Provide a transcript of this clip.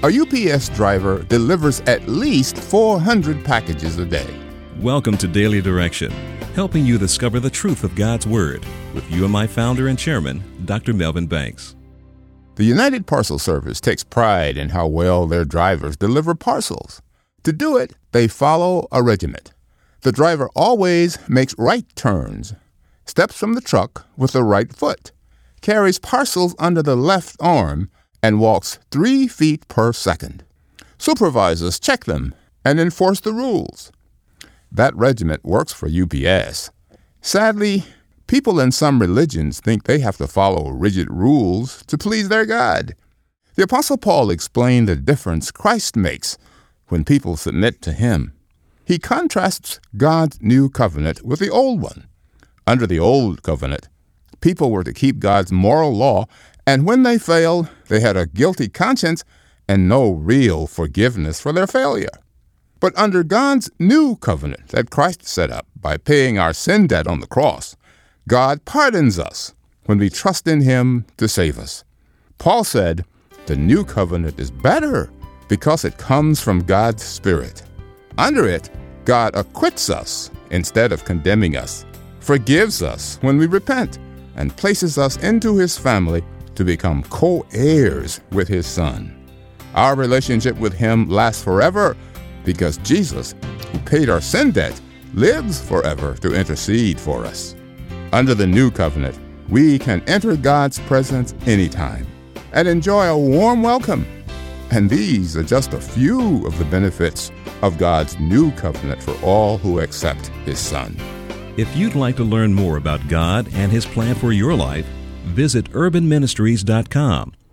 A UPS driver delivers at least 400 packages a day. Welcome to Daily Direction, helping you discover the truth of God's Word with UMI founder and chairman, Dr. Melvin Banks. The United Parcel Service takes pride in how well their drivers deliver parcels. To do it, they follow a regiment. The driver always makes right turns, steps from the truck with the right foot, carries parcels under the left arm, and walks 3 feet per second. Supervisors check them and enforce the rules. That regiment works for UPS. Sadly, people in some religions think they have to follow rigid rules to please their God. The Apostle Paul explained the difference Christ makes when people submit to him. He contrasts God's new covenant with the old one. Under the old covenant, people were to keep God's moral law, and when they failed, they had a guilty conscience and no real forgiveness for their failure. But under God's new covenant that Christ set up by paying our sin debt on the cross, God pardons us when we trust in him to save us. Paul said, the new covenant is better because it comes from God's Spirit. Under it, God acquits us instead of condemning us, forgives us when we repent, and places us into his family to become co-heirs with his Son. Our relationship with him lasts forever because Jesus, who paid our sin debt, lives forever to intercede for us. Under the new covenant, we can enter God's presence anytime and enjoy a warm welcome. And these are just a few of the benefits of God's new covenant for all who accept his Son. If you'd like to learn more about God and his plan for your life, visit urbanministries.com